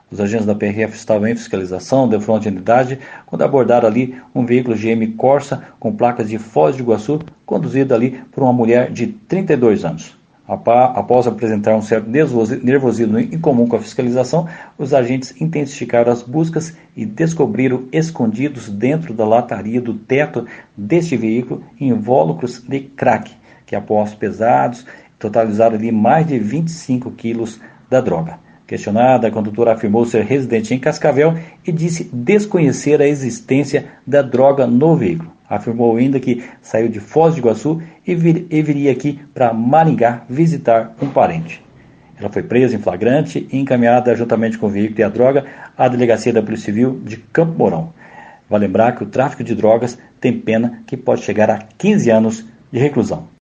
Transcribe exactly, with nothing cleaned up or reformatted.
Os agentes da P R F estavam em fiscalização, de fronte à unidade, quando abordaram ali um veículo G M Corsa com placas de Foz do Iguaçu, conduzido ali por uma mulher de trinta e dois anos. Após apresentar um certo nervosismo em comum com a fiscalização, os agentes intensificaram as buscas e descobriram escondidos dentro da lataria do teto deste veículo invólucros de crack, que após pesados, totalizaram ali mais de vinte e cinco quilos da droga. Questionada, a condutora afirmou ser residente em Cascavel e disse desconhecer a existência da droga no veículo. Afirmou ainda que saiu de Foz do Iguaçu e, vir, e viria aqui para Maringá visitar um parente. Ela foi presa em flagrante e encaminhada juntamente com o veículo e a droga à delegacia da Polícia Civil de Campo Mourão. Vale lembrar que o tráfico de drogas tem pena que pode chegar a quinze anos de reclusão.